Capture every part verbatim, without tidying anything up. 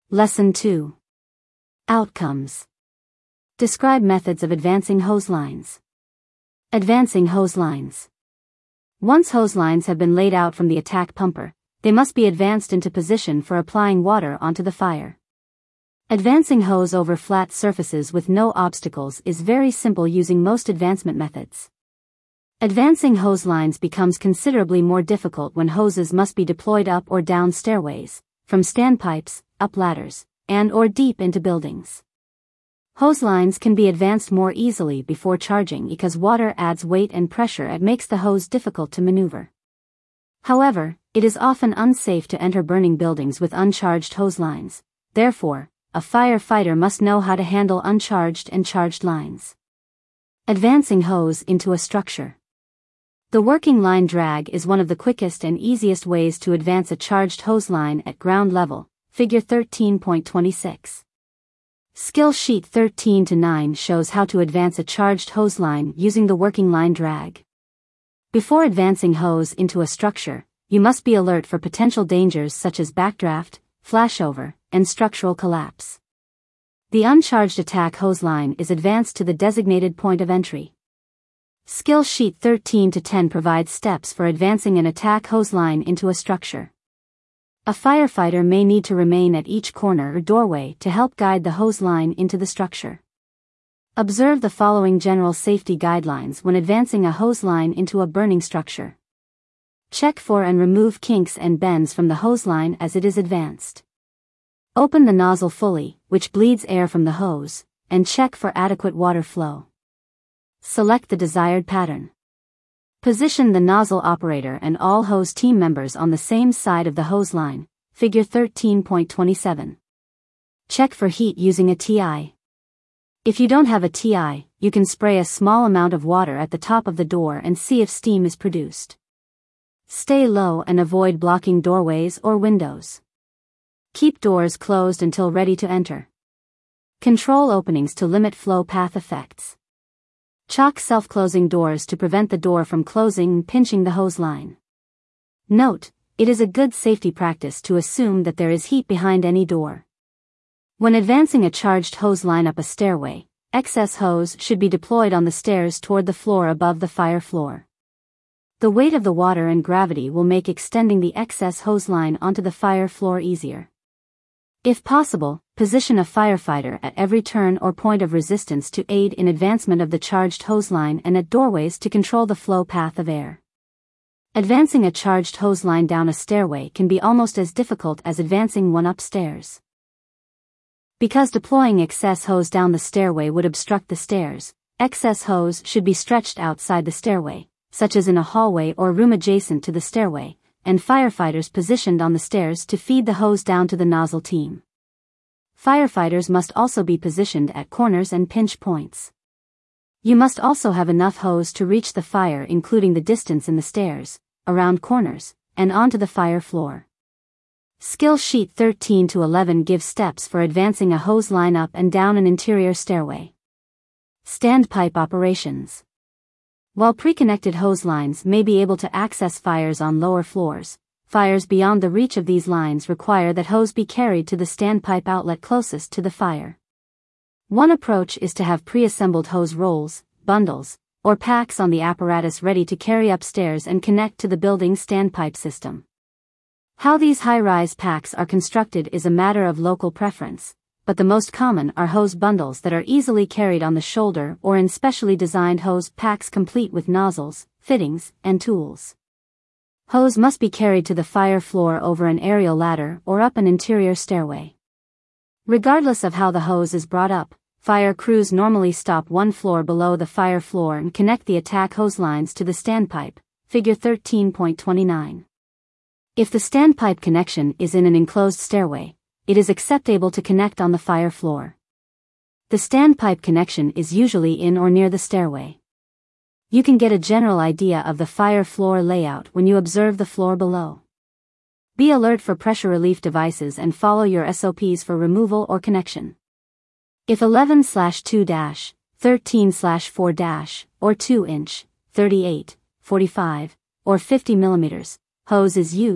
Lesson two. Outcomes. Describe methods of advancing hose lines. Advancing hose lines. Once hose lines have been laid out from the attack pumper, they must be advanced into position for applying water onto the fire. Advancing hose over flat surfaces with no obstacles is very simple using most advancement methods. Advancing hose lines becomes considerably more difficult when hoses must be deployed up or down stairways, from standpipes, up ladders, and or deep into buildings. Hose lines can be advanced more easily before charging because water adds weight and pressure and makes the hose difficult to maneuver. However, it is often unsafe to enter burning buildings with uncharged hose lines. Therefore, a firefighter must know how to handle uncharged and charged lines. Advancing hose into a structure. The working line drag is one of the quickest and easiest ways to advance a charged hose line at ground level, figure thirteen point two six. Skill sheet thirteen to nine shows how to advance a charged hose line using the working line drag. Before advancing hose into a structure, you must be alert for potential dangers such as backdraft, flashover, and structural collapse. The uncharged attack hose line is advanced to the designated point of entry. Skill sheet thirteen to ten provides steps for advancing an attack hose line into a structure. A firefighter may need to remain at each corner or doorway to help guide the hose line into the structure. Observe the following general safety guidelines when advancing a hose line into a burning structure. Check for and remove kinks and bends from the hose line as it is advanced. Open the nozzle fully, which bleeds air from the hose, and check for adequate water flow. Select the desired pattern. Position the nozzle operator and all hose team members on the same side of the hose line, figure thirteen point two seven. Check for heat using a T I. If you don't have a T I, you can spray a small amount of water at the top of the door and see if steam is produced. Stay low and avoid blocking doorways or windows. Keep doors closed until ready to enter. Control openings to limit flow path effects. Chock self-closing doors to prevent the door from closing and pinching the hose line. Note, it is a good safety practice to assume that there is heat behind any door. When advancing a charged hose line up a stairway, excess hose should be deployed on the stairs toward the floor above the fire floor. The weight of the water and gravity will make extending the excess hose line onto the fire floor easier. If possible, position a firefighter at every turn or point of resistance to aid in advancement of the charged hose line and at doorways to control the flow path of air. Advancing a charged hose line down a stairway can be almost as difficult as advancing one upstairs. Because deploying excess hose down the stairway would obstruct the stairs, excess hose should be stretched outside the stairway, such as in a hallway or room adjacent to the stairway, and firefighters positioned on the stairs to feed the hose down to the nozzle team. Firefighters must also be positioned at corners and pinch points. You must also have enough hose to reach the fire, including the distance in the stairs, around corners, and onto the fire floor. Skill sheet thirteen to eleven gives steps for advancing a hose line up and down an interior stairway. Standpipe operations. While pre-connected hose lines may be able to access fires on lower floors, fires beyond the reach of these lines require that hose be carried to the standpipe outlet closest to the fire. One approach is to have pre-assembled hose rolls, bundles, or packs on the apparatus ready to carry upstairs and connect to the building's standpipe system. How these high-rise packs are constructed is a matter of local preference, but the most common are hose bundles that are easily carried on the shoulder or in specially designed hose packs complete with nozzles, fittings, and tools. Hose must be carried to the fire floor over an aerial ladder or up an interior stairway. Regardless of how the hose is brought up, fire crews normally stop one floor below the fire floor and connect the attack hose lines to the standpipe, figure thirteen point two nine. If the standpipe connection is in an enclosed stairway, it is acceptable to connect on the fire floor. The standpipe connection is usually in or near the stairway. You can get a general idea of the fire floor layout when you observe the floor below. Be alert for pressure relief devices and follow your S O Ps for removal or connection. If eleven slash two dash, thirteen slash four dash, or two inch, thirty-eight, forty-five, or fifty millimeters, hose is used,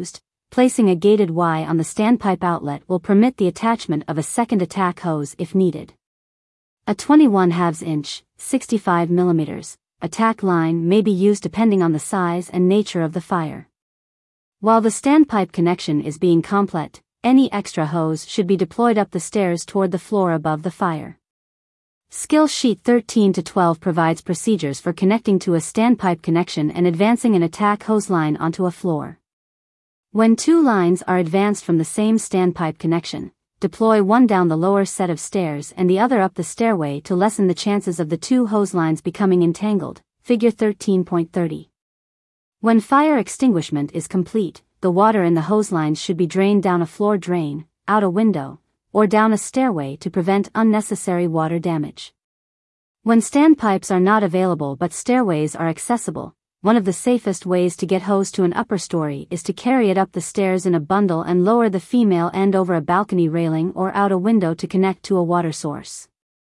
placing a gated Y on the standpipe outlet will permit the attachment of a second attack hose if needed. A twenty-one halves inch, sixty-five millimeters, attack line may be used depending on the size and nature of the fire. While the standpipe connection is being complete, any extra hose should be deployed up the stairs toward the floor above the fire. Skill Sheet thirteen to twelve provides procedures for connecting to a standpipe connection and advancing an attack hose line onto a floor. When two lines are advanced from the same standpipe connection, deploy one down the lower set of stairs and the other up the stairway to lessen the chances of the two hose lines becoming entangled. Figure thirteen point thirty. When fire extinguishment is complete, the water in the hose lines should be drained down a floor drain, out a window, or down a stairway to prevent unnecessary water damage. When standpipes are not available but stairways are accessible, one of the safest ways to get hose to an upper story is to carry it up the stairs in a bundle and lower the female end over a balcony railing or out a window to connect to a water source.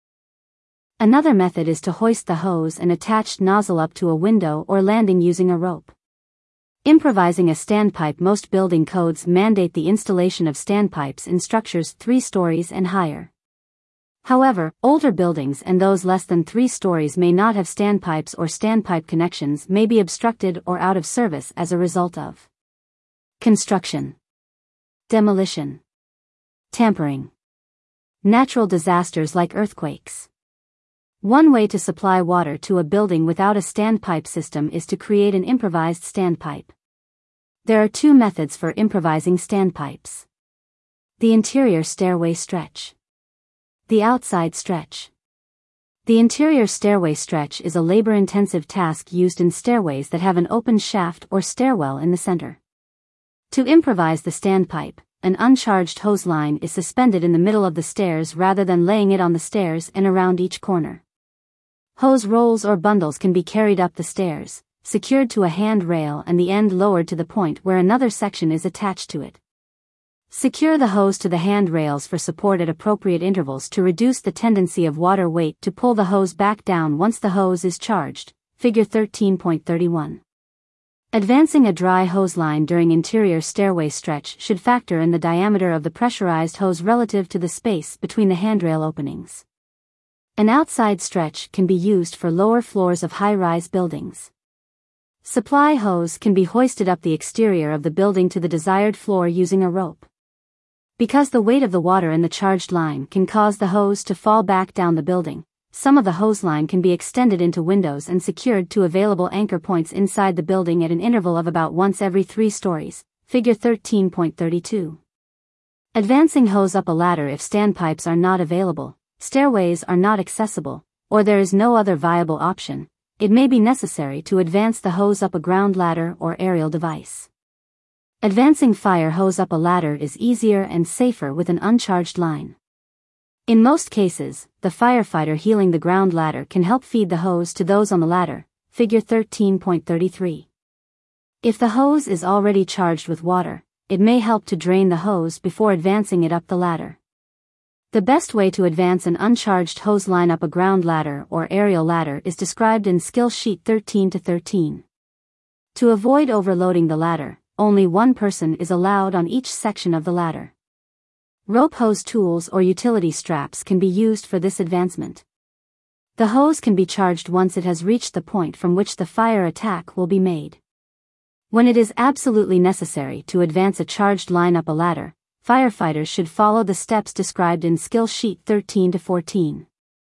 Another method is to hoist the hose and attached nozzle up to a window or landing using a rope. Improvising a standpipe. Most building codes mandate the installation of standpipes in structures three stories and higher. However, older buildings and those less than three stories may not have standpipes, or standpipe connections may be obstructed or out of service as a result of construction, demolition, tampering, natural disasters like earthquakes. One way to supply water to a building without a standpipe system is to create an improvised standpipe. There are two methods for improvising standpipes: the interior stairway stretch, the outside stretch. The interior stairway stretch is a labor-intensive task used in stairways that have an open shaft or stairwell in the center. To improvise the standpipe, an uncharged hose line is suspended in the middle of the stairs rather than laying it on the stairs and around each corner. Hose rolls or bundles can be carried up the stairs, secured to a handrail and the end lowered to the point where another section is attached to it. Secure the hose to the handrails for support at appropriate intervals to reduce the tendency of water weight to pull the hose back down once the hose is charged. Figure thirteen point thirty-one. Advancing a dry hose line during interior stairway stretch should factor in the diameter of the pressurized hose relative to the space between the handrail openings. An outside stretch can be used for lower floors of high-rise buildings. Supply hose can be hoisted up the exterior of the building to the desired floor using a rope. Because the weight of the water in the charged line can cause the hose to fall back down the building, some of the hose line can be extended into windows and secured to available anchor points inside the building at an interval of about once every three stories. Figure thirteen point thirty-two. Advancing hose up a ladder. If standpipes are not available, stairways are not accessible, or there is no other viable option, it may be necessary to advance the hose up a ground ladder or aerial device. Advancing fire hose up a ladder is easier and safer with an uncharged line. In most cases, the firefighter heeling the ground ladder can help feed the hose to those on the ladder. Figure thirteen point thirty-three. If the hose is already charged with water, it may help to drain the hose before advancing it up the ladder. The best way to advance an uncharged hose line up a ground ladder or aerial ladder is described in Skill Sheet thirteen to thirteen. To avoid overloading the ladder, only one person is allowed on each section of the ladder. Rope hose tools or utility straps can be used for this advancement. The hose can be charged once it has reached the point from which the fire attack will be made. When it is absolutely necessary to advance a charged line up a ladder, firefighters should follow the steps described in Skill Sheet thirteen to fourteen.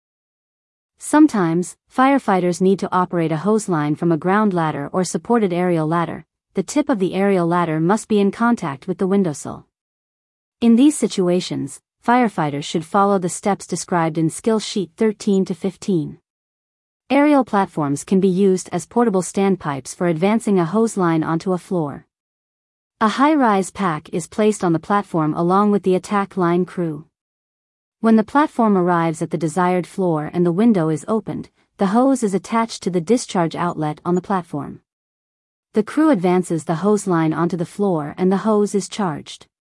Sometimes, firefighters need to operate a hose line from a ground ladder or supported aerial ladder. The tip of the aerial ladder must be in contact with the windowsill. In these situations, firefighters should follow the steps described in Skill Sheet thirteen to fifteen. Aerial platforms can be used as portable standpipes for advancing a hose line onto a floor. A high-rise pack is placed on the platform along with the attack line crew. When the platform arrives at the desired floor and the window is opened, the hose is attached to the discharge outlet on the platform. The crew advances the hose line onto the floor and the hose is charged.